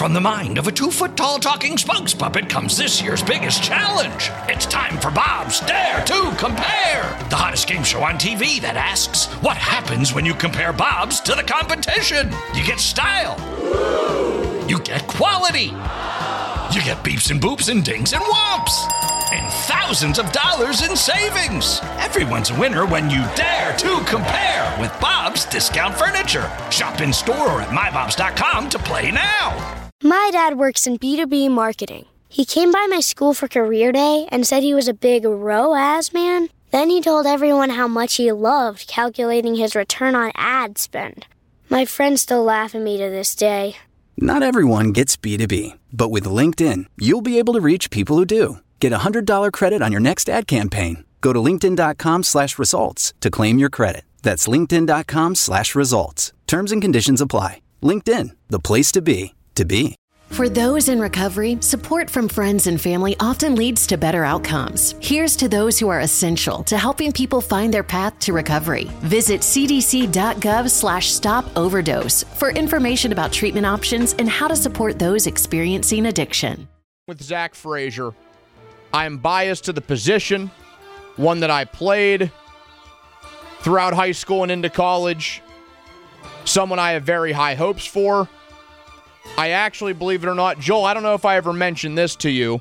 From the mind of a 2-foot-tall talking spokes puppet comes this year's biggest challenge. It's time for Bob's Dare to Compare, the hottest game show on TV that asks, what happens when you compare Bob's to the competition? You get style. You get quality. You get beeps and boops and dings and whomps. And thousands of dollars in savings. Everyone's a winner when you dare to compare with Bob's Discount Furniture. Shop in store or at mybobs.com to play now. My dad works in B2B marketing. He came by my school for career day and said he was a big ROAS man. Then he told everyone how much he loved calculating his return on ad spend. My friends still laugh at me to this day. Not everyone gets B2B, but with LinkedIn, you'll be able to reach people who do. Get a $100 credit on your next ad campaign. Go to linkedin.com/results to claim your credit. That's linkedin.com/results. Terms and conditions apply. LinkedIn, the place to be, to be. For those in recovery, support from friends and family often leads to better outcomes. Here's to those who are essential to helping people find their path to recovery. Visit cdc.gov/stop-overdose for information about treatment options and how to support those experiencing addiction. With Zach Frazier, I am biased to the position, one that I played throughout high school and into college, someone I have very high hopes for. I actually, believe it or not, Joel, I don't know if I ever mentioned this to you.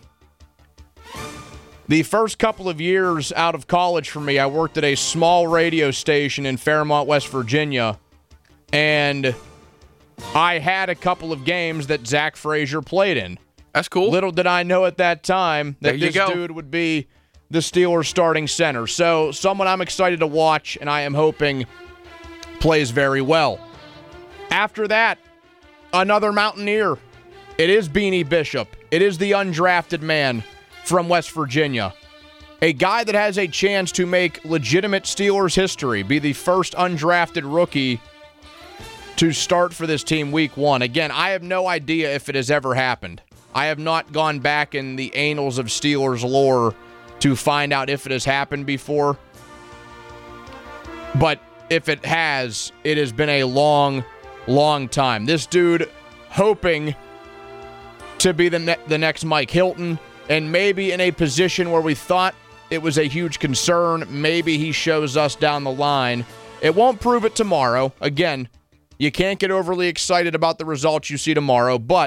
The first couple of years out of college for me, I worked at a small radio station in Fairmont, West Virginia, and I had a couple of games that Zach Frazier played in. That's cool. Little did I know at that time that this dude would be the Steelers starting center. So someone I'm excited to watch, and I am hoping plays very well. After that, another Mountaineer. It is Beanie Bishop. It is the undrafted man from West Virginia. A guy that has a chance to make legitimate Steelers history, be the first undrafted rookie to start for this team week 1. Again, I have no idea if it has ever happened. I have not gone back in the annals of Steelers lore to find out if it has happened before. But if it has been a long time. This dude hoping to be the next Mike Hilton, and maybe in a position where we thought it was a huge concern. Maybe he shows us down the line. It won't prove it tomorrow. Again, you can't get overly excited about the results you see tomorrow, but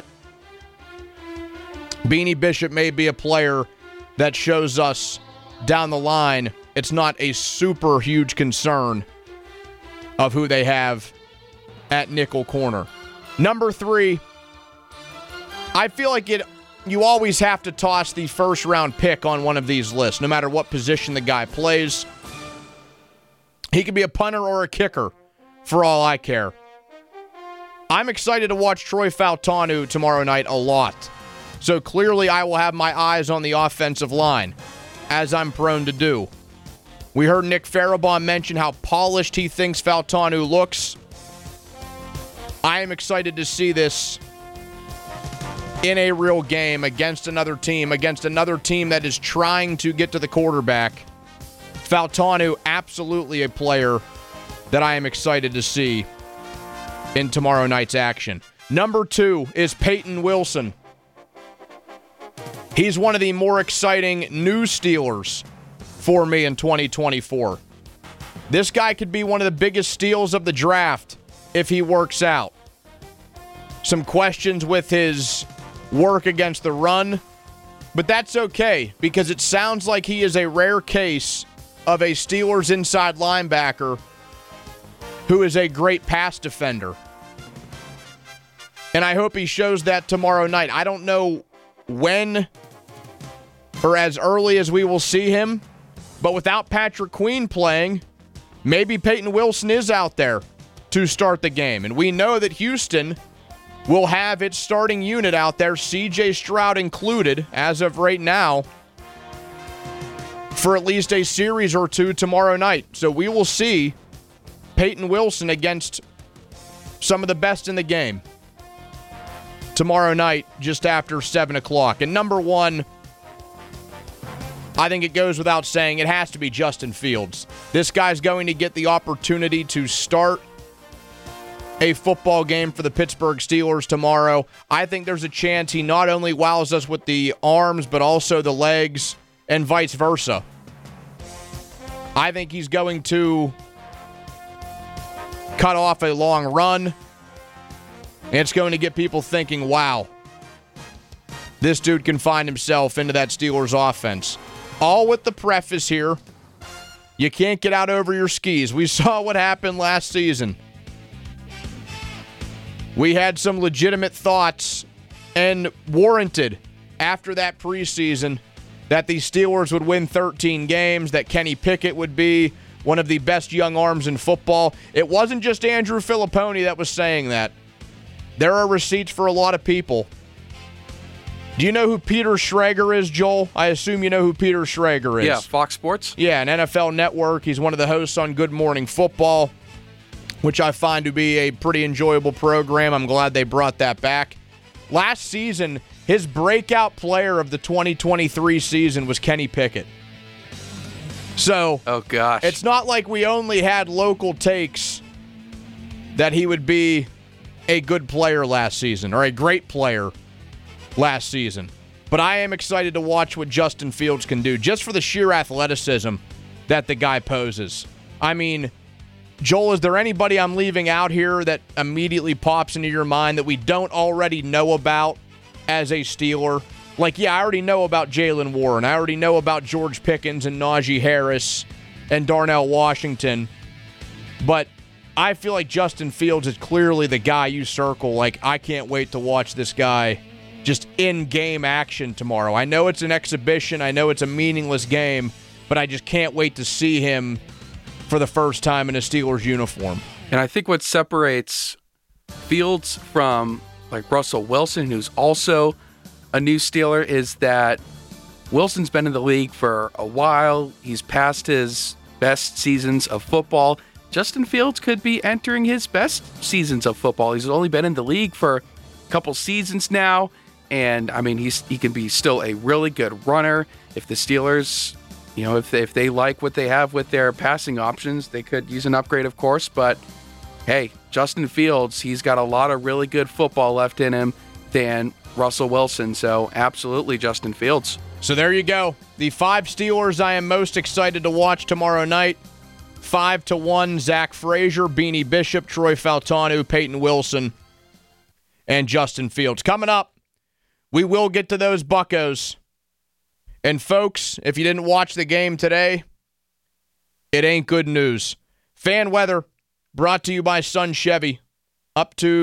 Beanie Bishop may be a player that shows us down the line it's not a super huge concern of who they have at nickel corner. Number 3, I feel like you always have to toss the first-round pick on one of these lists, no matter what position the guy plays. He could be a punter or a kicker, for all I care. I'm excited to watch Troy Fautanu tomorrow night a lot. So clearly I will have my eyes on the offensive line, as I'm prone to do. We heard Nick Farabaugh mention how polished he thinks Fautanu looks. I am excited to see this in a real game against another team that is trying to get to the quarterback. Fautanu, absolutely a player that I am excited to see in tomorrow night's action. Number 2 is Peyton Wilson. He's one of the more exciting new Steelers for me in 2024. This guy could be one of the biggest steals of the draft if he works out. Some questions with his work against the run, but that's okay because it sounds like he is a rare case of a Steelers inside linebacker who is a great pass defender. And I hope he shows that tomorrow night. I don't know when or as early as we will see him, but without Patrick Queen playing, maybe Peyton Wilson is out there to start the game. And we know that Houston will have its starting unit out there, C.J. Stroud included, as of right now, for at least a series or two tomorrow night. So we will see Peyton Wilson against some of the best in the game tomorrow night just after 7 o'clock. And number 1, I think it goes without saying, it has to be Justin Fields. This guy's going to get the opportunity to start a football game for the Pittsburgh Steelers tomorrow. I think there's a chance he not only wows us with the arms, but also the legs, and vice versa. I think he's going to cut off a long run, and it's going to get people thinking, wow, this dude can find himself into that Steelers offense. All with the preface here, you can't get out over your skis. We saw what happened last season. We had some legitimate thoughts and warranted after that preseason that the Steelers would win 13 games, that Kenny Pickett would be one of the best young arms in football. It wasn't just Andrew Filippone that was saying that. There are receipts for a lot of people. Do you know who Peter Schrager is, Joel? I assume you know who Peter Schrager is. Yeah, Fox Sports. Yeah, an NFL network. He's one of the hosts on Good Morning Football, which I find to be a pretty enjoyable program. I'm glad they brought that back. Last season, his breakout player of the 2023 season was Kenny Pickett. So, oh gosh, it's not like we only had local takes that he would be a good player last season or a great player last season. But I am excited to watch what Justin Fields can do just for the sheer athleticism that the guy poses. I mean, Joel, is there anybody I'm leaving out here that immediately pops into your mind that we don't already know about as a Steeler? Like, yeah, I already know about Jaylen Warren. I already know about George Pickens and Najee Harris and Darnell Washington. But I feel like Justin Fields is clearly the guy you circle. Like, I can't wait to watch this guy just in-game action tomorrow. I know it's an exhibition. I know it's a meaningless game. But I just can't wait to see him for the first time in a Steelers uniform. And I think what separates Fields from, like, Russell Wilson, who's also a new Steeler, is that Wilson's been in the league for a while. He's past his best seasons of football. Justin Fields could be entering his best seasons of football. He's only been in the league for a couple seasons now, and I mean, he can be still a really good runner. If the Steelers, you know, if they like what they have with their passing options, they could use an upgrade, of course. But hey, Justin Fields, he's got a lot of really good football left in him than Russell Wilson. So absolutely Justin Fields. So there you go. The 5 Steelers I am most excited to watch tomorrow night. 5-1, Zach Frazier, Beanie Bishop, Troy Faltanu, Peyton Wilson, and Justin Fields. Coming up, we will get to those Buccos. And folks, if you didn't watch the game today, it ain't good news. Fan weather brought to you by Sun Chevy. Up to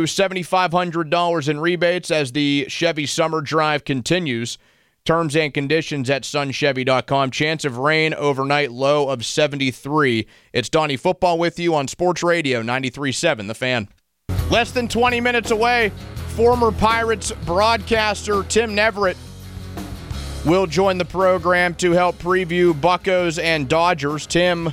$7,500 in rebates as the Chevy Summer Drive continues. Terms and conditions at sunchevy.com. Chance of rain overnight, low of 73. It's Donnie Football with you on Sports Radio 93.7 The Fan. Less than 20 minutes away, former Pirates broadcaster Tim Neverett will join the program to help preview Buccos and Dodgers. Tim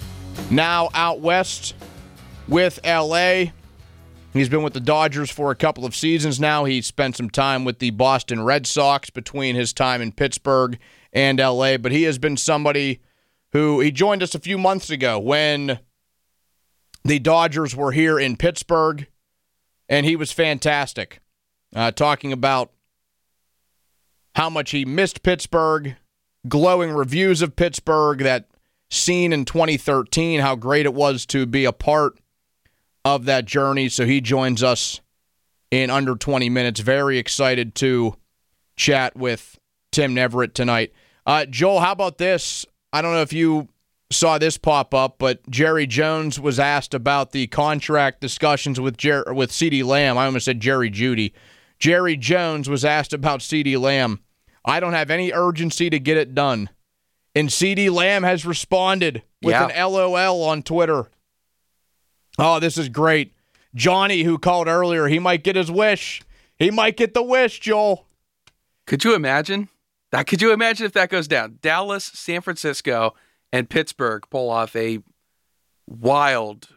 now out west with L.A. He's been with the Dodgers for a couple of seasons now. He spent some time with the Boston Red Sox between his time in Pittsburgh and L.A., but he has been somebody who, he joined us a few months ago when the Dodgers were here in Pittsburgh, and he was fantastic, talking about how much he missed Pittsburgh, glowing reviews of Pittsburgh, that scene in 2013, how great it was to be a part of that journey. So he joins us in under 20 minutes. Very excited to chat with Tim Neverett tonight. Joel, how about this? I don't know if you saw this pop up, but Jerry Jones was asked about the contract discussions with CeeDee Lamb. I almost said Jerry Jeudy. Jerry Jones was asked about CeeDee Lamb. I don't have any urgency to get it done. And CeeDee Lamb has responded with an LOL on Twitter. Oh, this is great. Johnny, who called earlier, he might get his wish. He might get the wish, Joel. Could you imagine? Could you imagine if that goes down? Dallas, San Francisco, and Pittsburgh pull off a wild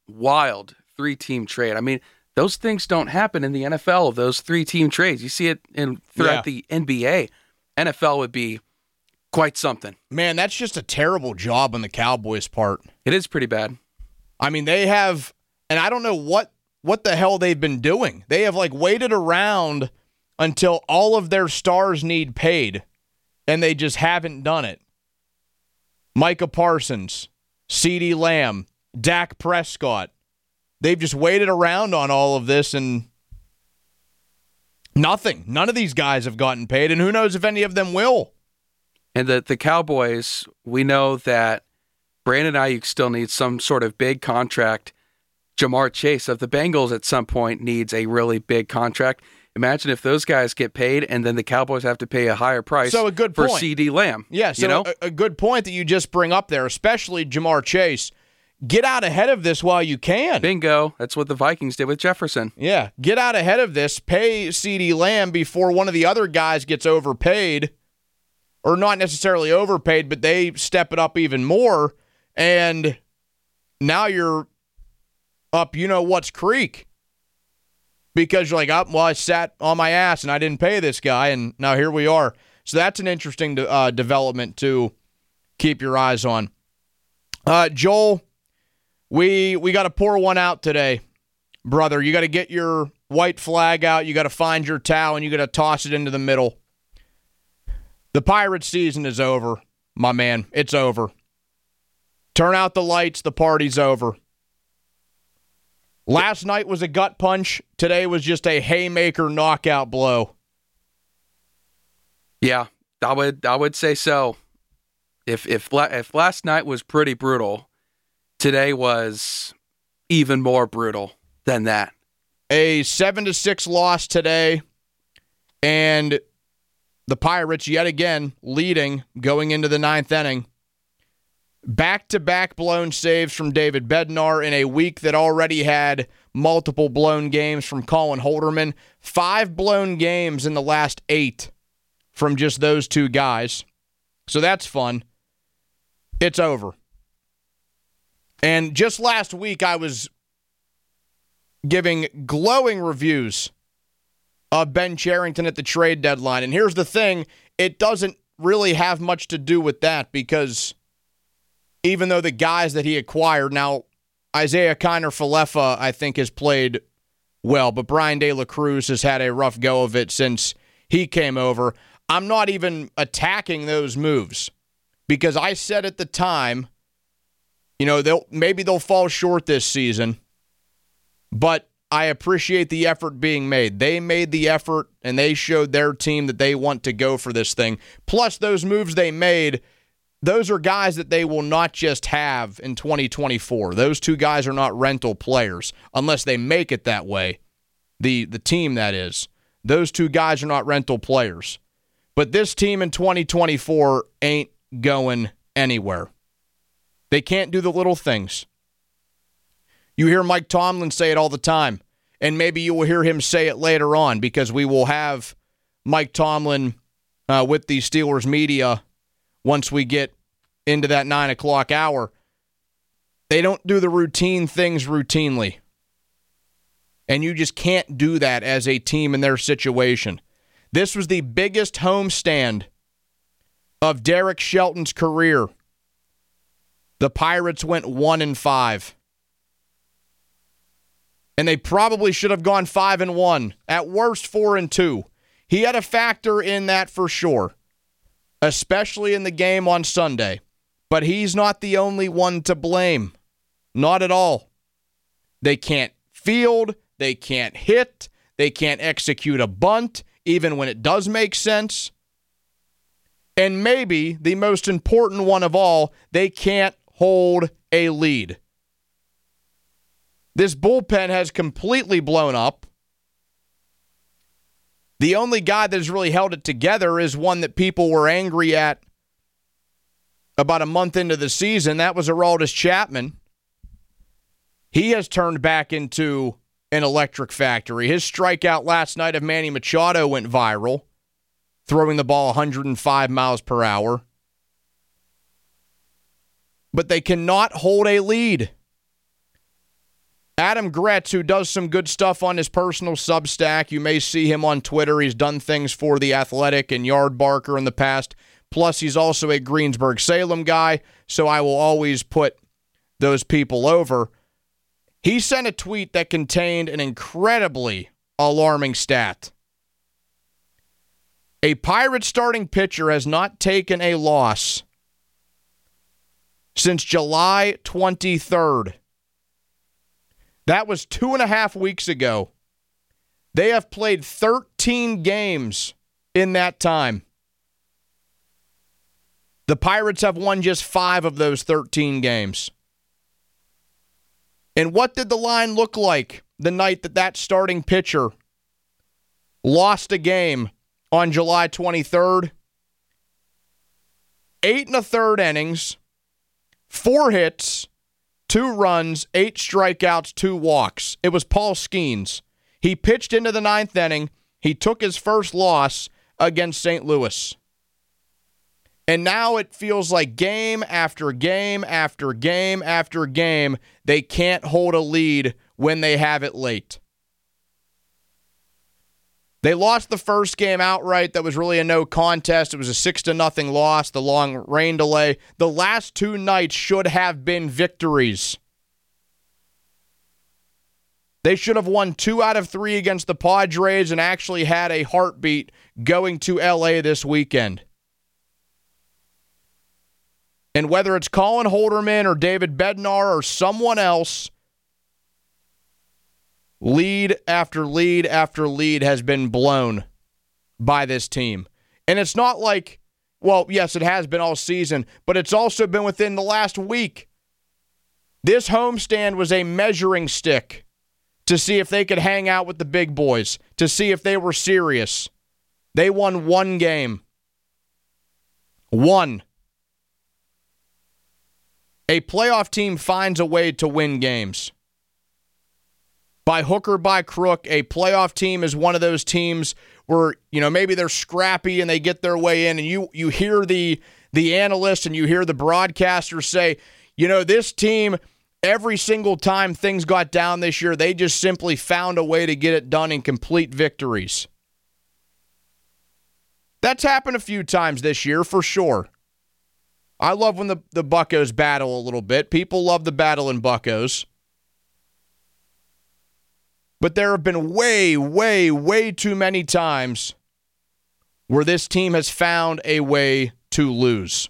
3-team trade. I mean, those things don't happen in the NFL, those 3-team trades. You see it throughout the NBA. NFL would be quite something. Man, that's just a terrible job on the Cowboys' part. It is pretty bad. I mean, they have, and I don't know what what the hell they've been doing. They have waited around until all of their stars need paid, and they just haven't done it. Micah Parsons, CeeDee Lamb, Dak Prescott. They've just waited around on all of this and nothing. None of these guys have gotten paid, and who knows if any of them will. And the Cowboys, we know that Brandon Ayuk still needs some sort of big contract. Jamar Chase of the Bengals at some point needs a really big contract. Imagine if those guys get paid and then the Cowboys have to pay a higher price for CeeDee Lamb. Yeah, so a good point that you just bring up there, especially Jamar Chase. Get out ahead of this while you can. Bingo. That's what the Vikings did with Jefferson. Yeah, get out ahead of this. Pay CeeDee Lamb before one of the other guys gets overpaid. Or not necessarily overpaid, but they step it up even more. And now you're up what's creek. Because you're I sat on my ass and I didn't pay this guy, and now here we are. So that's an interesting development to keep your eyes on. Joel, we got to pour one out today, brother. You got to get your white flag out. You got to find your towel, and you got to toss it into the middle. The Pirates season is over, my man. It's over. Turn out the lights. The party's over. Last night was a gut punch. Today was just a haymaker knockout blow. Yeah, I would say so. If last night was pretty brutal, today was even more brutal than that. A 7-6 loss today, and the Pirates yet again leading going into the ninth inning. Back-to-back blown saves from David Bednar in a week that already had multiple blown games from Colin Holderman. 5 blown games in the last 8 from just those two guys. So that's fun. It's over. And just last week, I was giving glowing reviews of Ben Cherington at the trade deadline. And here's the thing, it doesn't really have much to do with that because even though the guys that he acquired, now Isaiah Kiner-Falefa, I think, has played well, but Brian De La Cruz has had a rough go of it since he came over. I'm not even attacking those moves because I said at the time, maybe they'll fall short this season, but I appreciate the effort being made. They made the effort, and they showed their team that they want to go for this thing. Plus, those moves they made, those are guys that they will not just have in 2024. Those two guys are not rental players unless they make it that way. The team, that is. Those two guys are not rental players. But this team in 2024 ain't going anywhere. They can't do the little things. You hear Mike Tomlin say it all the time, and maybe you will hear him say it later on because we will have Mike Tomlin with the Steelers media once we get into that 9 o'clock hour. They don't do the routine things routinely. And you just can't do that as a team in their situation. This was the biggest homestand of Derek Shelton's career. The Pirates went 1-5. And they probably should have gone 5-1. At worst, 4-2. He had a factor in that for sure, especially in the game on Sunday. But he's not the only one to blame. Not at all. They can't field. They can't hit. They can't execute a bunt, even when it does make sense. And maybe the most important one of all, they can't hold a lead. This bullpen has completely blown up. The only guy that has really held it together is one that people were angry at about a month into the season. That was Aroldis Chapman. He has turned back into an electric factory. His strikeout last night of Manny Machado went viral, throwing the ball 105 miles per hour. But they cannot hold a lead. Adam Gretz, who does some good stuff on his personal Substack, you may see him on Twitter. He's done things for The Athletic and Yardbarker in the past. Plus, he's also a Greensburg-Salem guy, so I will always put those people over. He sent a tweet that contained an incredibly alarming stat. A Pirates starting pitcher has not taken a loss since July 23rd. That was 2.5 weeks ago. They have played 13 games in that time. The Pirates have won just 5 of those 13 games. And what did the line look like the night that starting pitcher lost a game on July 23rd? 8 1/3 innings, 4 hits, 2 runs, 8 strikeouts, 2 walks. It was Paul Skeens. He pitched into the 9th inning. He took his first loss against St. Louis. And now it feels like game after game after game after game, they can't hold a lead when they have it late. They lost the first game outright. That was really a no contest. It was a 6-0 loss, the long rain delay. The last 2 nights should have been victories. They should have won 2 out of 3 against the Padres and actually had a heartbeat going to LA this weekend. And whether it's Colin Holderman or David Bednar or someone else, lead after lead after lead has been blown by this team. And it's not like, well, yes, it has been all season, but it's also been within the last week. This homestand was a measuring stick to see if they could hang out with the big boys, to see if they were serious. They won 1 game. 1. A playoff team finds a way to win games. By hook or by crook, a playoff team is one of those teams where, maybe they're scrappy and they get their way in, and you hear the analysts and you hear the broadcasters say, this team, every single time things got down this year, they just simply found a way to get it done in complete victories. That's happened a few times this year, for sure. I love when the Buccos battle a little bit. People love the battle in Buccos. But there have been way, way, way too many times where this team has found a way to lose.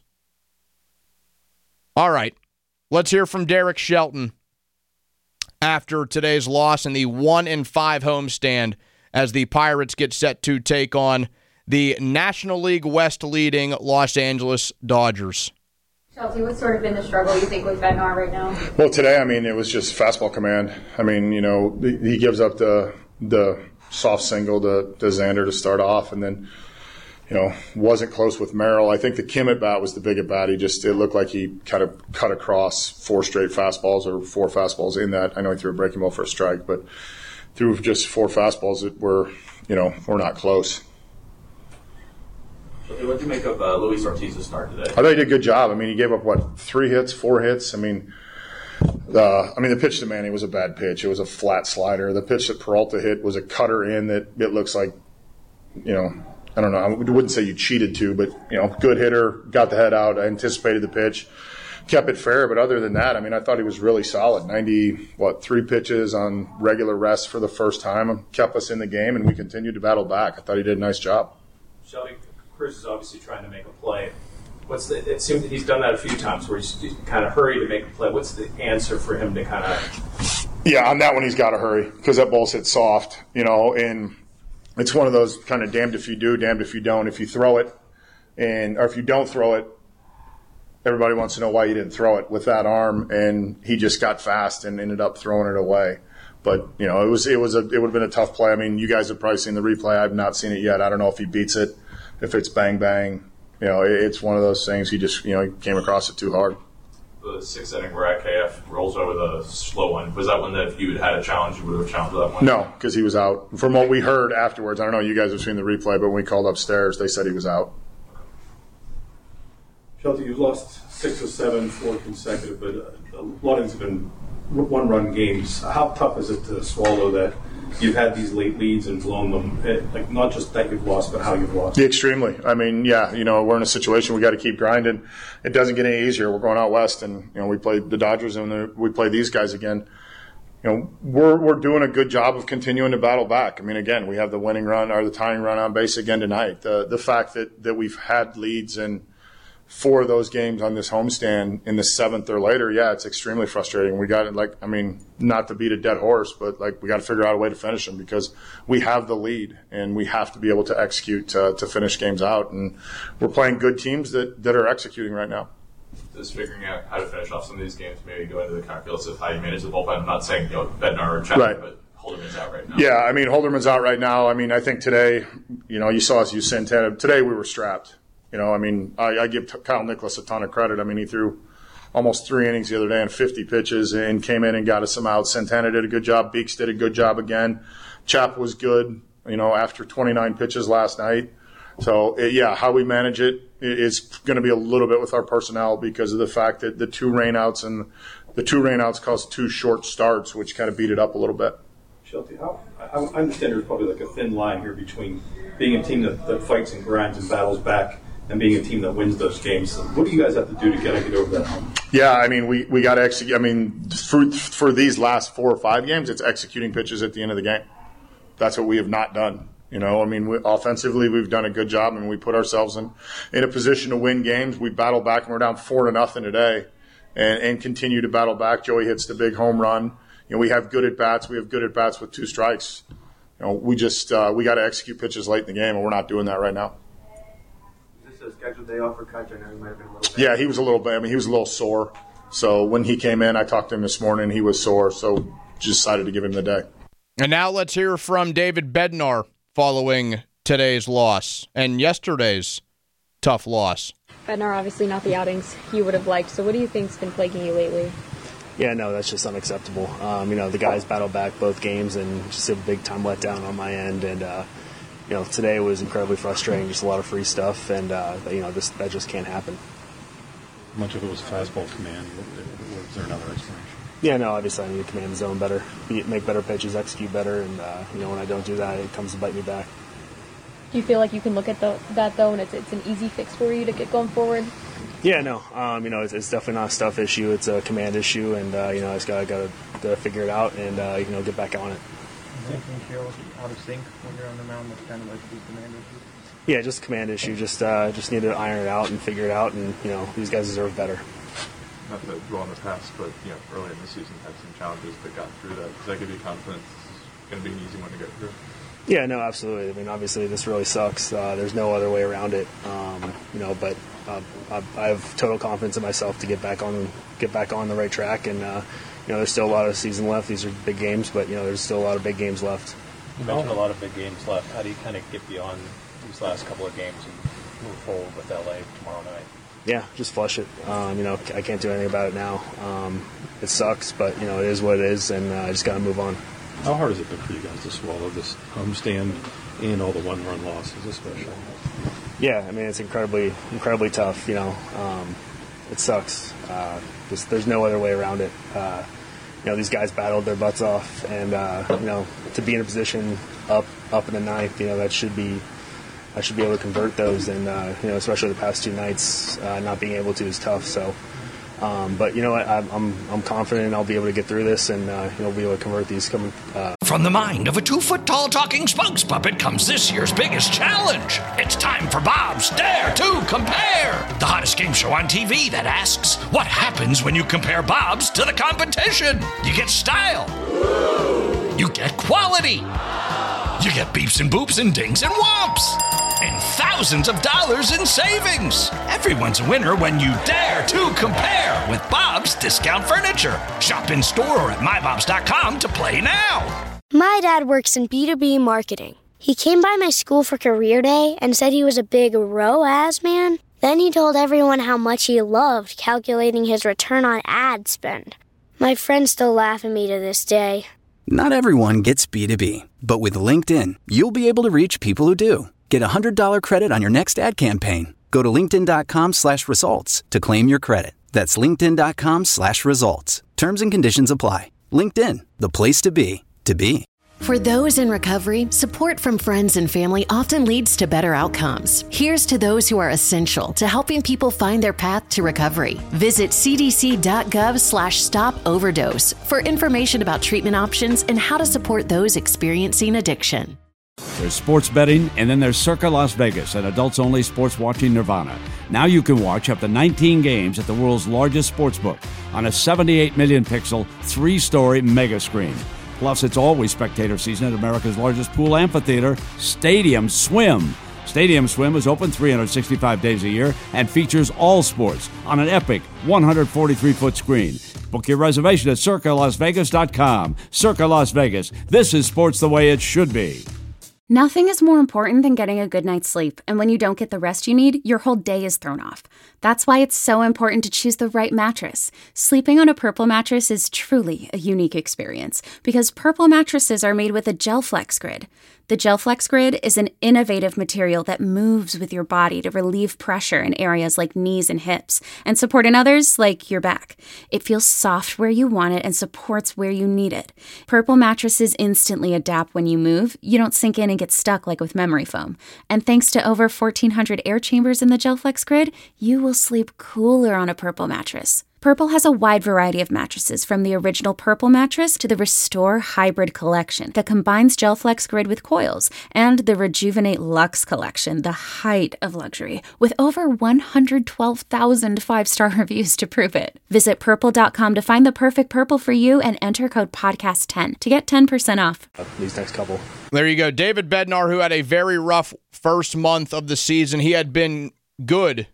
All right, let's hear from Derek Shelton after today's loss in the 1-5 homestand as the Pirates get set to take on the National League West leading Los Angeles Dodgers. Chelsea, what's sort of been the struggle you think with Bednar right now? Well, today, it was just fastball command. He gives up the soft single to Xander to start off, and then, wasn't close with Merrill. I think the Kim at bat was the big at bat. It looked like he kind of cut across 4 straight fastballs or 4 fastballs in that. I know he threw a breaking ball for a strike, but through just 4 fastballs that were not close. What do you make of Luis Ortiz's start today? I thought he did a good job. He gave up, 3 hits, 4 hits? The pitch to Manny was a bad pitch. It was a flat slider. The pitch that Peralta hit was a cutter in that it looks like, I don't know. I wouldn't say you cheated to, but, good hitter, got the head out, anticipated the pitch, kept it fair. But other than that, I thought he was really solid. 3 pitches on regular rest for the first time, kept us in the game, and we continued to battle back. I thought he did a nice job. Shelby, Cruz is obviously trying to make a play. It seems that he's done that a few times where he's kind of hurried to make a play. What's the answer for him to kind of... Yeah, on that one he's got to hurry because that ball's hit soft, and it's one of those kind of damned if you do, damned if you don't. If you throw it, or if you don't throw it, everybody wants to know why you didn't throw it with that arm, and he just got fast and ended up throwing it away. But, it would have been a tough play. You guys have probably seen the replay. I've not seen it yet. I don't know if he beats it, if it's bang, bang. It's one of those things. He just, he came across it too hard. The 6th inning where IKF rolls over the slow one, was that one that if you had a challenge, you would have challenged that one? No, because he was out. From what we heard afterwards, I don't know, you guys have seen the replay, but when we called upstairs, they said he was out. Shelty, you've lost 6 or 7, 4 consecutive, but a lot of these have been one-run games. How tough is it to swallow that you've had these late leads and blown them, not just that you've lost, but how you've lost? Yeah, extremely. We're in a situation we got to keep grinding. It doesn't get any easier. We're going out west, and we play the Dodgers, and we play these guys again. we're doing a good job of continuing to battle back. I mean, again, we have the winning run or the tying run on base again tonight. The fact that we've had leads in 4 of those games on this homestand in the 7th or later, it's extremely frustrating. We got not to beat a dead horse, but we got to figure out a way to finish them because we have the lead and we have to be able to execute to finish games out. And we're playing good teams that are executing right now. Just figuring out how to finish off some of these games, maybe go into the calculus of how you manage the bullpen. I'm not saying Bednar or Chapman, but Holderman's out right now. Yeah, I mean, Holderman's out right now. I mean, I think today, you saw us use Santana. Today we were strapped. I give Kyle Nicholas a ton of credit. I mean, he threw almost 3 innings the other day and 50 pitches and came in and got us some outs. Santana did a good job. Beeks did a good job again. Chap was good, after 29 pitches last night. So, how we manage it is going to be a little bit with our personnel because of the fact that the 2 rainouts caused 2 short starts, which kind of beat it up a little bit. Shelty, I understand there's probably a thin line here between being a team that fights and grinds and battles back and being a team that wins those games. What do you guys have to do to get over that hump? Yeah, I mean, we got to execute. I mean, for these last 4 or 5 games, it's executing pitches at the end of the game. That's what we have not done. Offensively, we've done a good job, and we put ourselves in a position to win games. We battle back, and we're down 4-0 today, and continue to battle back. Joey hits the big home run. We have good at bats. We have good at bats with 2 strikes. We just we got to execute pitches late in the game, and we're not doing that right now. Is this a scheduled day off for Kutch? I know he might have been a little bit. Yeah, he was a little bit. I mean, he was a little sore. So when he came in, I talked to him this morning. He was sore, so just decided to give him the day. And now let's hear from David Bednar following today's loss and yesterday's tough loss. Bednar, obviously not the outings you would have liked. So what do you think's been plaguing you lately? Yeah, no, that's just unacceptable. The guys battled back both games and just a big-time letdown on my end. And, today was incredibly frustrating, just a lot of free stuff, and, that just can't happen. Much of it was fastball command. Was there another explanation? Yeah, no, obviously I need to command the zone better, make better pitches, execute better, and, when I don't do that, it comes to bite me back. Do you feel like you can look at that, though, and it's an easy fix for you to get going forward? Yeah, no, it's definitely not a stuff issue. It's a command issue, and, I just got to figure it out and, get back on it. Do you think you're out of sync when you're on the mound? That's kind of like the command issue? Yeah, just a command issue. Just need to iron it out and figure it out, and, these guys deserve better. Not to dwell on the past, but, early in the season had some challenges that got through that. Does that give you confidence this is going to be an easy one to get through? Yeah, no, absolutely. I mean, obviously this really sucks. There's no other way around it, but I have total confidence in myself to get back on the right track, and there's still a lot of season left. These are big games, but there's still a lot of big games left. You mentioned a lot of big games left. How do you kind of get beyond these last couple of games and move forward with LA tomorrow night? Yeah, just flush it. I can't do anything about it now. It sucks, but it is what it is, and I just got to move on. How hard has it been for you guys to swallow this homestand and all the one-run losses, especially? Yeah, I mean, it's incredibly tough. It sucks. There's no other way around it. These guys battled their butts off, and to be in a position up in the ninth, I should be able to convert those, and especially the past 2 nights, not being able to is tough. So. But you know what? I'm confident I'll be able to get through this, and be able to convert these coming. From the mind of a 2-foot-tall talking spokes puppet comes this year's biggest challenge. It's time for Bob's Dare to Compare, the hottest game show on TV that asks, what happens when you compare Bob's to the competition? You get style. You get quality. You get beeps and boops and dings and whomps. And thousands of dollars in savings. Everyone's a winner when you dare to compare with Bob's Discount Furniture. Shop in store or at mybobs.com to play now. My dad works in B2B marketing. He came by my school for career day and said he was a big ROAS man. Then he told everyone how much he loved calculating his return on ad spend. My friends still laugh at me to this day. Not everyone gets B2B, but with LinkedIn, you'll be able to reach people who do. Get a $100 credit on your next ad campaign. Go to linkedin.com/results to claim your credit. That's linkedin.com/results. Terms and conditions apply. LinkedIn, the place to be, to be. For those in recovery, support from friends and family often leads to better outcomes. Here's to those who are essential to helping people find their path to recovery. Visit cdc.gov/stop-overdose for information about treatment options and how to support those experiencing addiction. There's sports betting, and then there's Circa Las Vegas, an adults-only sports watching nirvana. Now you can watch up to 19 games at the world's largest sportsbook on a 78 million pixel, 3-story mega screen. Plus, it's always spectator season at America's largest pool amphitheater, Stadium Swim. Stadium Swim is open 365 days a year and features all sports on an epic 143-foot screen. Book your reservation at CircaLasVegas.com. Circa Las Vegas. This is sports the way it should be. Nothing is more important than getting a good night's sleep, and when you don't get the rest you need, your whole day is thrown off. That's why it's so important to choose the right mattress. Sleeping on a Purple mattress is truly a unique experience because Purple mattresses are made with a GelFlex Grid. The GelFlex Grid is an innovative material that moves with your body to relieve pressure in areas like knees and hips and support in others like your back. It feels soft where you want it and supports where you need it. Purple mattresses instantly adapt when you move. You don't sink in and get stuck like with memory foam. And thanks to over 1,400 air chambers in the GelFlex Grid, you will sleep cooler on a Purple mattress. Purple has a wide variety of mattresses, from the original Purple mattress to the Restore Hybrid collection that combines GelFlex Grid with coils, and the Rejuvenate Luxe collection, the height of luxury, with over 112,000 5-star reviews to prove it. Visit Purple.com to find the perfect Purple for you and enter code PODCAST10 to get 10% off. These next couple. There you go. David Bednar, who had a very rough first month of the season. He had been good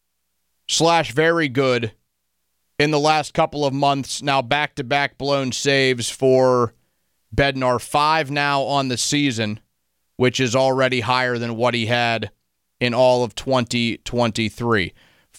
/ very good in the last couple of months. Now back-to-back blown saves for Bednar. 5 now on the season, which is already higher than what he had in all of 2023.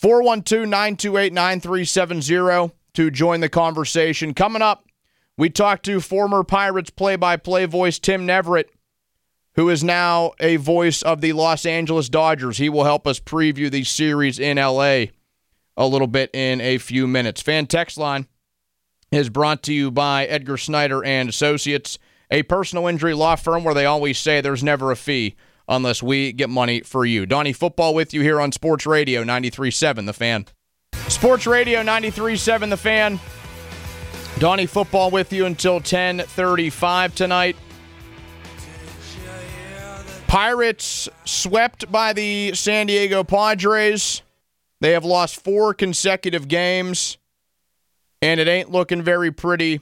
412-928-9370 to join the conversation. Coming up, we talked to former Pirates play-by-play voice Tim Neverett, who is now a voice of the Los Angeles Dodgers. He will help us preview the series in L.A. a little bit in a few minutes. Fan text line is brought to you by Edgar Snyder and Associates, a personal injury law firm where they always say there's never a fee unless we get money for you. Donnie Football with you here on Sports Radio 93.7 The Fan. Sports Radio 93.7 The Fan. Donnie Football with you until 10:35 tonight. Pirates swept by the San Diego Padres. They have lost 4 consecutive games, and it ain't looking very pretty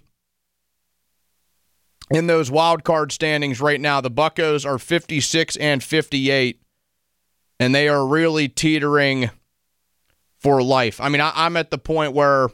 in those wild card standings right now. The Buccos are 56-58, and they are really teetering for life. I mean, I'm at the point where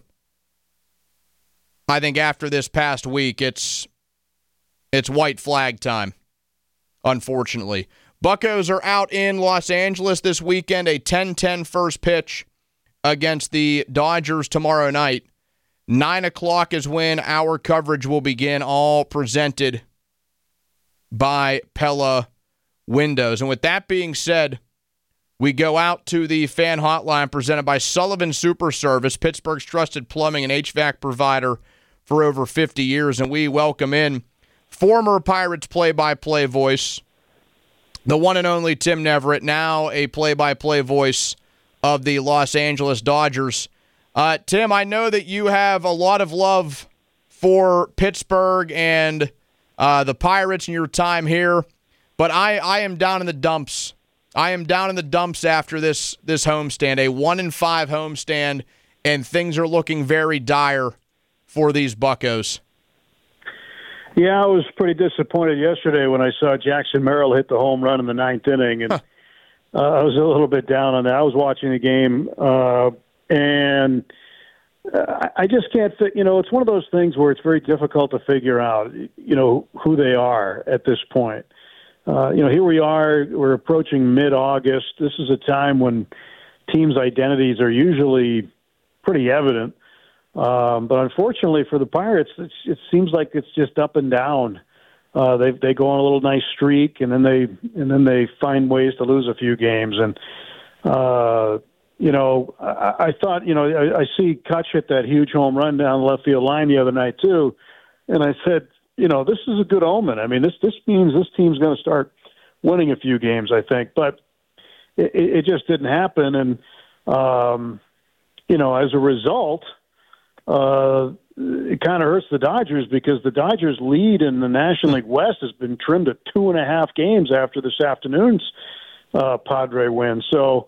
I think after this past week, it's white flag time, unfortunately. Buccos are out in Los Angeles this weekend, a 10-10 first pitch against the Dodgers tomorrow night. 9 o'clock is when our coverage will begin, all presented by Pella Windows. And with that being said, we go out to the fan hotline presented by Sullivan Super Service, Pittsburgh's trusted plumbing and HVAC provider for over 50 years. And we welcome in former Pirates play-by-play voice, the one and only Tim Neverett, now a play-by-play voice of the Los Angeles Dodgers. Tim, I know that you have a lot of love for Pittsburgh and the Pirates in your time here, but I am down in the dumps. I am down in the dumps after this homestand, a 1-5 homestand, and things are looking very dire for these Buccos. Yeah, I was pretty disappointed yesterday when I saw Jackson Merrill hit the home run in the 9th inning, and I was a little bit down on that. I was watching the game, and I just can't think. It's one of those things where it's very difficult to figure out, who they are at this point. Here we are. We're approaching mid-August. This is a time when teams' identities are usually pretty evident. But unfortunately for the Pirates, it seems like it's just up and down. They go on a little nice streak, and then they find ways to lose a few games. And I thought, I see Kutch hit that huge home run down the left field line the other night too, and I said, this is a good omen. I mean, this means this team's going to start winning a few games, I think. But it just didn't happen. And, as a result, it kind of hurts the Dodgers because the Dodgers' lead in the National League West has been trimmed to 2.5 games after this afternoon's Padre win. So,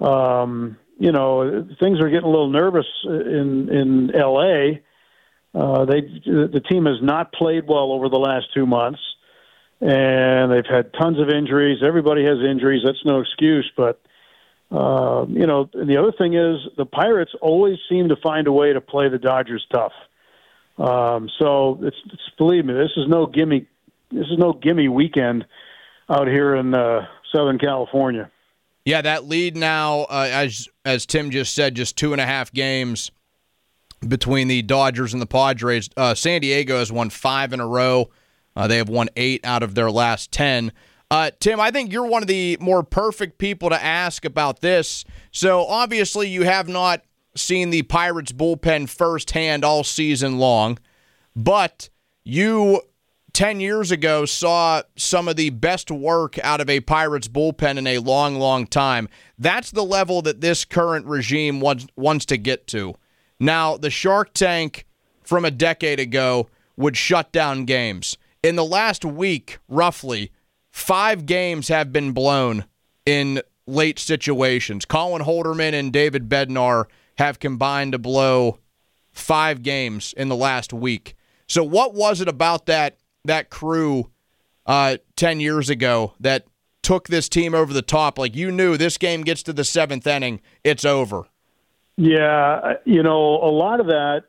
things are getting a little nervous in L.A. The team has not played well over the last 2 months, and they've had tons of injuries. Everybody has injuries. That's no excuse. But, and the other thing is the Pirates always seem to find a way to play the Dodgers tough. So it's believe me, this is no gimme weekend out here in Southern California. Yeah, that lead now, as Tim just said, just 2.5 games between the Dodgers and the Padres. San Diego has won 5 in a row. They have won 8 out of their last 10. Tim, I think you're one of the more perfect people to ask about this. So obviously you have not seen the Pirates bullpen firsthand all season long, but you 10 years ago saw some of the best work out of a Pirates bullpen in a long, long time. That's the level that this current regime wants to get to. Now, the Shark Tank from a decade ago would shut down games. In the last week, roughly, 5 games have been blown in late situations. Colin Holderman and David Bednar have combined to blow 5 games in the last week. So what was it about that crew 10 years ago that took this team over the top? Like, you knew this game gets to the 7th inning, it's over. Yeah, a lot of that,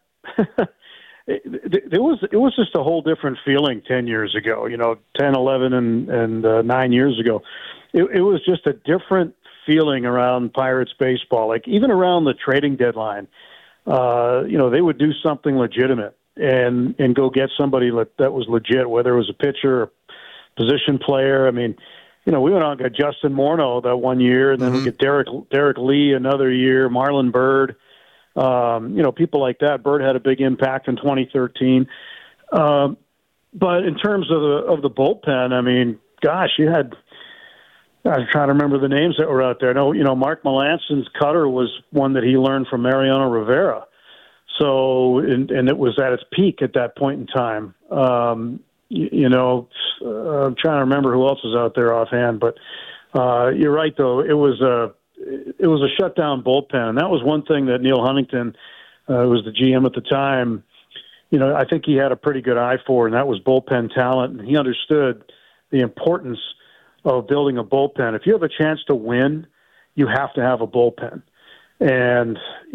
it was just a whole different feeling 10 years ago, 10, 11, and 9 years ago. It was just a different feeling around Pirates baseball. Like, even around the trading deadline, they would do something legitimate and go get somebody that was legit, whether it was a pitcher or position player. I mean, we went out and got Justin Morneau that one year, and then we get Derek Lee another year, Marlon Byrd, people like that. Byrd had a big impact in 2013. But in terms of the bullpen, I mean, gosh, I'm trying to remember the names that were out there. No, Mark Melanson's cutter was one that he learned from Mariano Rivera. So, and it was at its peak at that point in time. I'm trying to remember who else was out there offhand, but you're right, though. It was a shutdown bullpen, and that was one thing that Neil Huntington, who was the GM at the time, I think he had a pretty good eye for, and that was bullpen talent, and he understood the importance of building a bullpen. If you have a chance to win, you have to have a bullpen. And,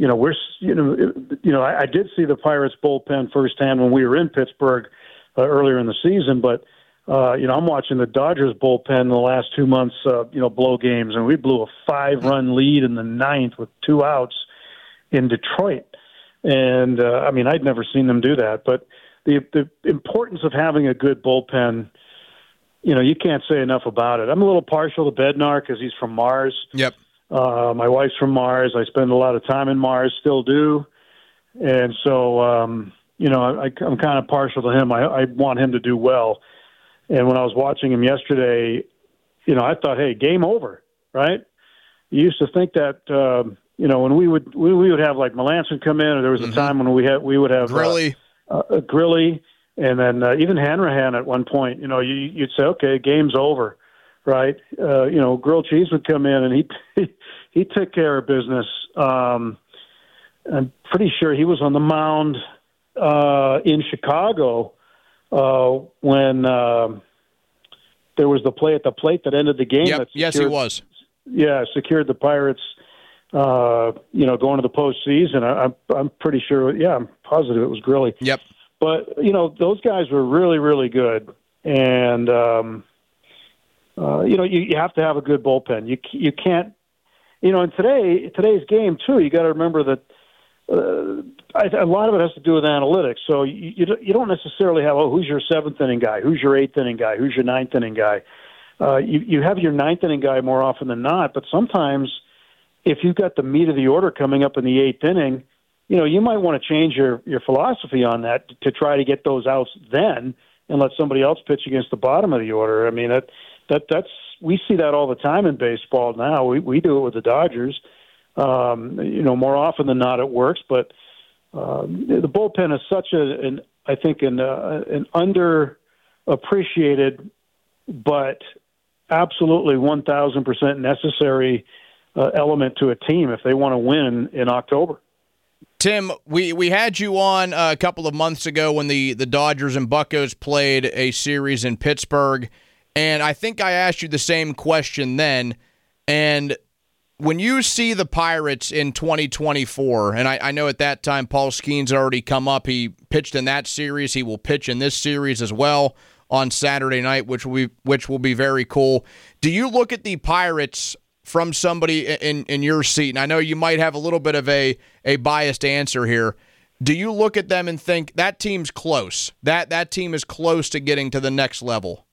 I did see the Pirates bullpen firsthand when we were in Pittsburgh earlier in the season, but, I'm watching the Dodgers bullpen in the last 2 months, blow games, and we blew a 5-run lead in the 9th with 2 outs in Detroit. And, I'd never seen them do that, but the importance of having a good bullpen, you can't say enough about it. I'm a little partial to Bednar because he's from Mars. Yep. My wife's from Mars. I spend a lot of time in Mars, still do. And so, I'm kind of partial to him. I want him to do well. And when I was watching him yesterday, I thought, hey, game over, right? You used to think that, when we would have like Melanson come in, or there was a time when we would have Grilly, and then even Hanrahan at one point. You'd say, okay, game's over, right? Grilled Cheese would come in and he took care of business. I'm pretty sure he was on the mound in Chicago when there was the play at the plate that ended the game. Yep. Yes, he was. Yeah, secured the Pirates, going to the postseason. I'm pretty sure. Yeah, I'm positive it was Grilly. Yep. But those guys were really, really good, and you have to have a good bullpen. You can't, in today's game too. You got to remember that. A lot of it has to do with analytics. So you don't necessarily have, who's your 7th inning guy? Who's your 8th inning guy? Who's your 9th inning guy? You have your 9th inning guy more often than not, but sometimes if you've got the meat of the order coming up in the 8th inning, you might want to change your philosophy on that to try to get those outs then and let somebody else pitch against the bottom of the order. I mean, that's we see that all the time in baseball now. We do it with the Dodgers. More often than not it works, but the bullpen is such an underappreciated but absolutely 1,000% necessary element to a team if they want to win in October. Tim, we had you on a couple of months ago when the Dodgers and Buccos played a series in Pittsburgh, and I think I asked you the same question then. And when you see the Pirates in 2024, and I know at that time Paul Skeens had already come up. He pitched in that series. He will pitch in this series as well on Saturday night, which will be very cool. Do you look at the Pirates from somebody in your seat? And I know you might have a little bit of a biased answer here. Do you look at them and think that team's close? That team is close to getting to the next level?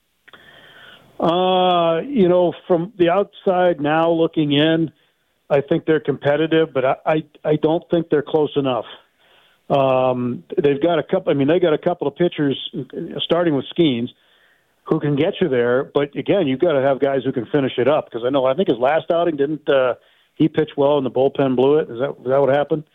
From the outside now looking in, I think they're competitive, but I don't think they're close enough. They've got a couple. I mean, they got a couple of pitchers, starting with Skeens, who can get you there. But again, you've got to have guys who can finish it up. Because I think his last outing didn't he pitch well and the bullpen blew it? Is that what happened?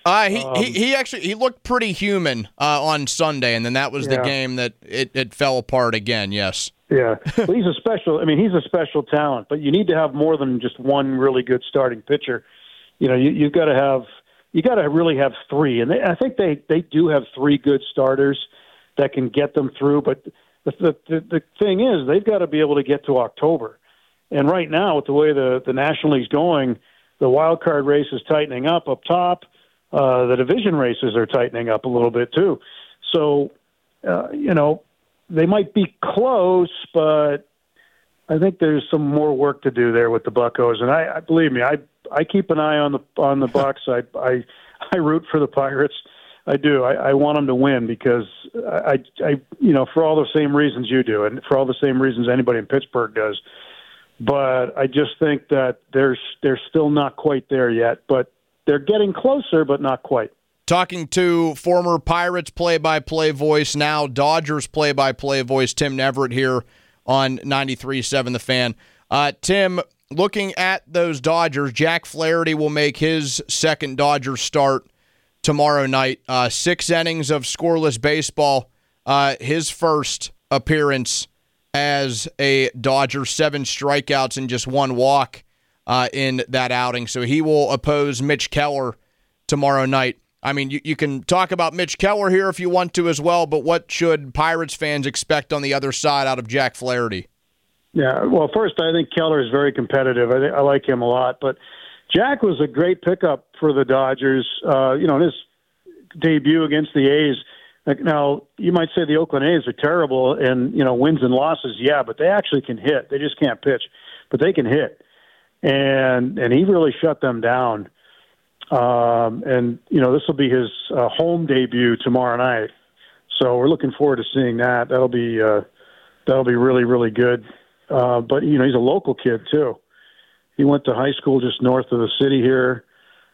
He looked pretty human on Sunday, and then that was the game that it fell apart again. Yes. Yeah, well, he's a special talent, but you need to have more than just one really good starting pitcher. You've got to really have three, and I think they do have three good starters that can get them through. But the thing is, they've got to be able to get to October, and right now with the way the National League's going, the wild card race is tightening up top. The division races are tightening up a little bit too. So, they might be close, but I think there's some more work to do there with the Buccos. And I believe me, I keep an eye on the Bucks. I root for the Pirates. I do. I want them to win because I for all the same reasons you do, and for all the same reasons anybody in Pittsburgh does. But I just think that they're still not quite there yet. But they're getting closer, but not quite. Talking to former Pirates play-by-play voice, now Dodgers play-by-play voice, Tim Neverett here on 93.7 The Fan. Tim, looking at those Dodgers, Jack Flaherty will make his second Dodgers start tomorrow night. 6 innings of scoreless baseball, his first appearance as a Dodger, 7 strikeouts and just 1 walk in that outing. So he will oppose Mitch Keller tomorrow night. I mean, you can talk about Mitch Keller here if you want to as well, but what should Pirates fans expect on the other side out of Jack Flaherty? Yeah, well, first, I think Keller is very competitive. I like him a lot. But Jack was a great pickup for the Dodgers. In his debut against the A's. Now, you might say the Oakland A's are terrible and, wins and losses, yeah, but they actually can hit. They just can't pitch, but they can hit. And he really shut them down. This will be his home debut tomorrow night. So we're looking forward to seeing that. That'll be really, really good. But he's a local kid too. He went to high school just north of the city here.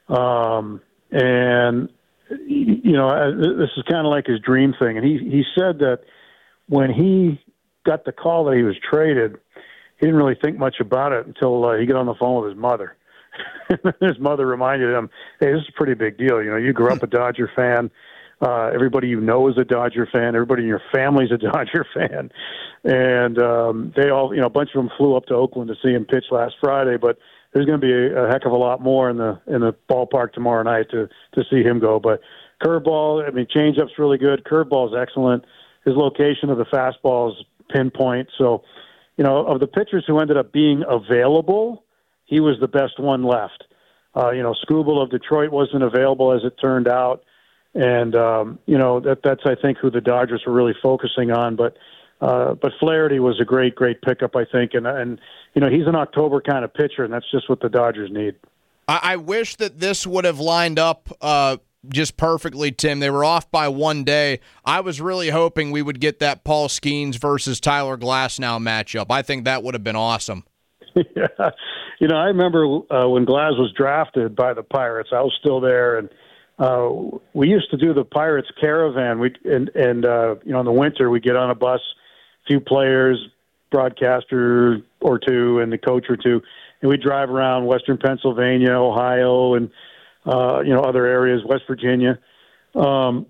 This is kind of like his dream thing. And he said that when he got the call that he was traded, he didn't really think much about it until he got on the phone with his mother. His mother reminded him, hey, this is a pretty big deal. You grew up a Dodger fan. Everybody you know is a Dodger fan. Everybody in your family's a Dodger fan. And they all, a bunch of them flew up to Oakland to see him pitch last Friday, but there's going to be a heck of a lot more in the ballpark tomorrow night to see him go. But curveball, changeup's really good. Curveball's excellent. His location of the fastball is pinpoint. So, of the pitchers who ended up being available, he was the best one left. Skubal of Detroit wasn't available as it turned out. And, that's, I think, who the Dodgers were really focusing on. But Flaherty was a great, great pickup, I think. And he's an October kind of pitcher, and that's just what the Dodgers need. I wish that this would have lined up just perfectly, Tim. They were off by 1 day. I was really hoping we would get that Paul Skeens versus Tyler Glasnow matchup. I think that would have been awesome. Yeah. I remember when Glas was drafted by the Pirates, I was still there, and we used to do the Pirates caravan. In the winter, we get on a bus, a few players, broadcaster or two, and the coach or two, and we drive around Western Pennsylvania, Ohio, and other areas, West Virginia. And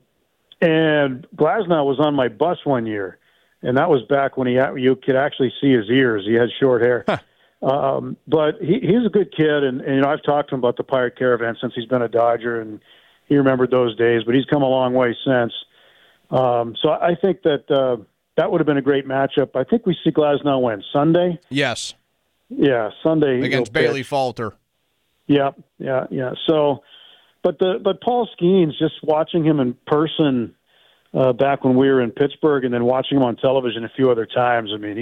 Glasnow was on my bus one year, and that was back when you could actually see his ears. He had short hair. But he's a good kid, and I've talked to him about the Pirate Caravan since he's been a Dodger, and he remembered those days, but he's come a long way since. So I think that that would have been a great matchup. I think we see Glasnow win Sunday. Yes. Yeah, Sunday against Bailey Falter. Yeah. So, but Paul Skeens, just watching him in person back when we were in Pittsburgh, and then watching him on television a few other times. I mean,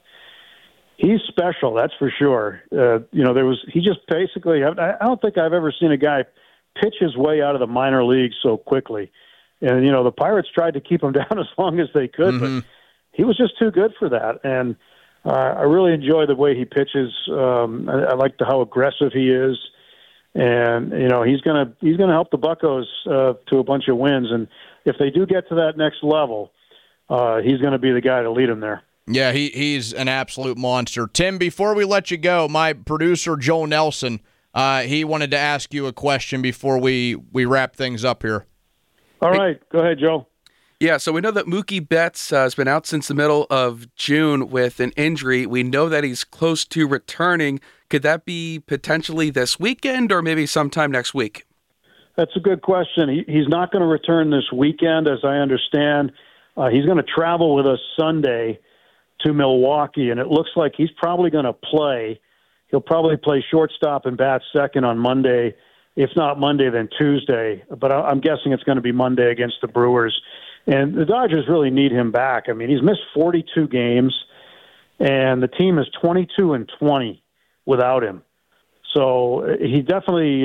he's special, that's for sure. He just basically, I don't think I've ever seen a guy pitch his way out of the minor leagues so quickly. And, the Pirates tried to keep him down as long as they could, but he was just too good for that. And I really enjoy the way he pitches. I like how aggressive he is. And, he's going to help the Buccos to a bunch of wins. And if they do get to that next level, he's going to be the guy to lead them there. Yeah, he's an absolute monster. Tim, before we let you go, my producer, Joel Nelson, he wanted to ask you a question before we wrap things up here. All right. Go ahead, Joe. Yeah, so we know that Mookie Betts has been out since the middle of June with an injury. We know that he's close to returning. Could that be potentially this weekend or maybe sometime next week? That's a good question. He's not going to return this weekend, as I understand. He's going to travel with us Sunday to Milwaukee, and it looks like he's probably going to play. He'll probably play shortstop and bat second on Monday. If not Monday, then Tuesday. But I'm guessing it's going to be Monday against the Brewers. And the Dodgers really need him back. I mean, he's missed 42 games, and the team is 22-20 without him. So he definitely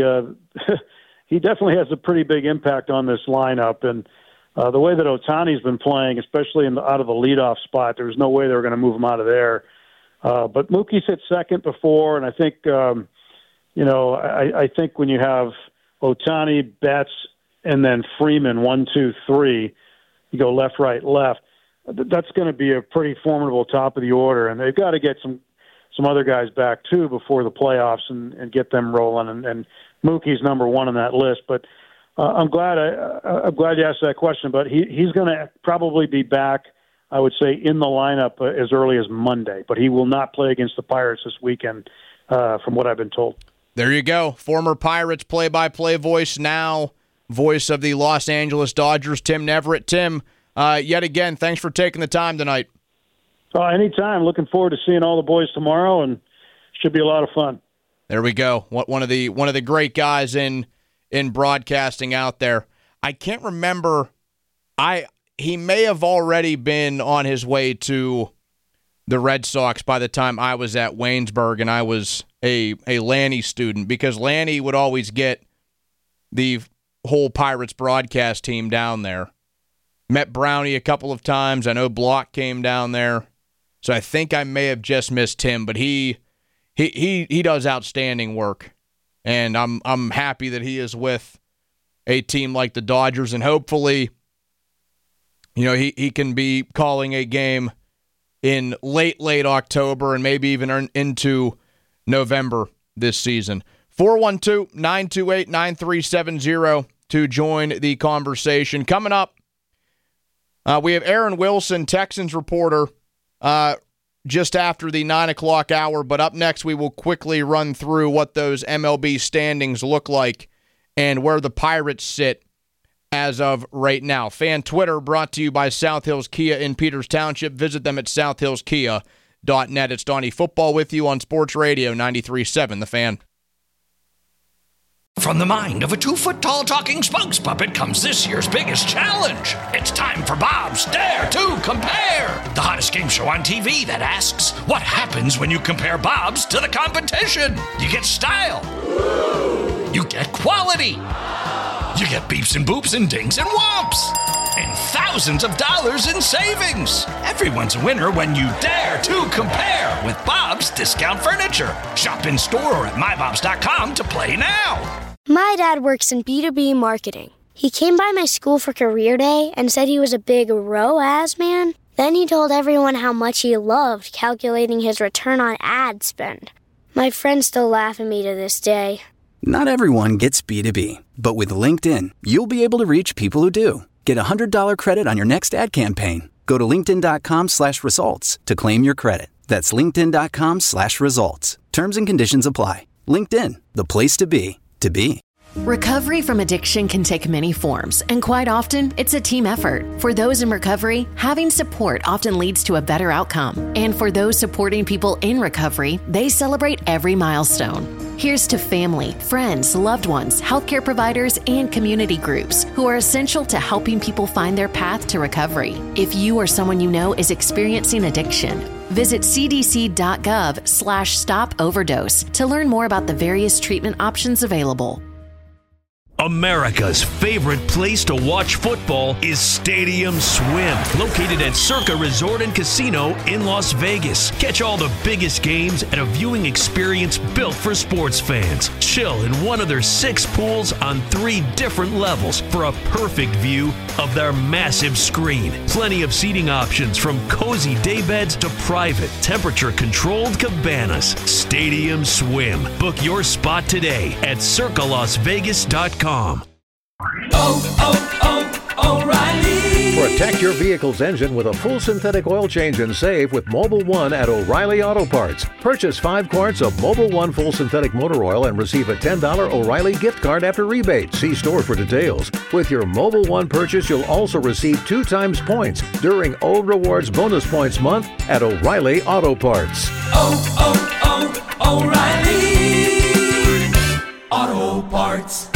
has a pretty big impact on this lineup. And the way that Ohtani's been playing, especially out of the leadoff spot, there was no way they were going to move him out of there. But Mookie's hit second before, and I think I think when you have Ohtani, Betts, and then Freeman, 1, 2, 3, you go left, right, left. That's going to be a pretty formidable top of the order, and they've got to get some other guys back too before the playoffs and get them rolling. And Mookie's number one on that list. But I'm glad you asked that question. But he's going to probably be back, I would say, in the lineup as early as Monday. But he will not play against the Pirates this weekend, from what I've been told. There you go. Former Pirates play-by-play voice, now voice of the Los Angeles Dodgers, Tim Neverett. Tim, yet again, thanks for taking the time tonight. Anytime. Looking forward to seeing all the boys tomorrow, and should be a lot of fun. There we go. One of the great guys in broadcasting out there. I can't remember. He may have already been on his way to the Red Sox by the time I was at Waynesburg and I was a Lanny student, because Lanny would always get the whole Pirates broadcast team down there. Met Brownie a couple of times. I know Block came down there. So I think I may have just missed him, but he does outstanding work. And I'm happy that he is with a team like the Dodgers, and hopefully, he can be calling a game in late October and maybe even into November this season. 412-928-9370 to join the conversation. Coming up, we have Aaron Wilson, Texans reporter, just after the 9 o'clock hour. But up next, we will quickly run through what those MLB standings look like and where the Pirates sit as of right now. Fan Twitter brought to you by South Hills Kia in Peters Township. Visit them at southhillskia.net. It's Donnie Football with you on Sports Radio 93.7 The Fan. From the mind of a 2-foot-tall talking spokes puppet comes this year's biggest challenge. It's time for Bob's Dare to Compare, the hottest game show on TV that asks, what happens when you compare Bob's to the competition? You get style. You get quality. You get beeps and boops and dings and whomps. And thousands of dollars in savings. Everyone's a winner when you dare to compare with Bob's Discount Furniture. Shop in store or at mybobs.com to play now. My dad works in B2B marketing. He came by my school for career day and said he was a big ROAS man. Then he told everyone how much he loved calculating his return on ad spend. My friends still laugh at me to this day. Not everyone gets B2B, but with LinkedIn, you'll be able to reach people who do. Get a $100 credit on your next ad campaign. Go to linkedin.com/results to claim your credit. That's linkedin.com/results. Terms and conditions apply. LinkedIn, the place to be, to be. Recovery from addiction can take many forms, and quite often, it's a team effort. For those in recovery, having support often leads to a better outcome. And for those supporting people in recovery, they celebrate every milestone. Here's to family, friends, loved ones, healthcare providers, and community groups who are essential to helping people find their path to recovery. If you or someone you know is experiencing addiction, visit cdc.gov/stop overdose to learn more about the various treatment options available. America's favorite place to watch football is Stadium Swim, located at Circa Resort and Casino in Las Vegas. Catch all the biggest games at a viewing experience built for sports fans. Chill in one of their 6 pools on 3 different levels for a perfect view of their massive screen. Plenty of seating options from cozy daybeds to private, temperature-controlled cabanas. Stadium Swim. Book your spot today at circalasvegas.com. O'Reilly. Protect your vehicle's engine with a full synthetic oil change and save with Mobil 1 at O'Reilly Auto Parts. Purchase 5 quarts of Mobil 1 full synthetic motor oil and receive a $10 O'Reilly gift card after rebate. See store for details. With your Mobil 1 purchase, you'll also receive 2 times points during O Rewards Bonus Points Month at O'Reilly Auto Parts. O'Reilly Auto Parts.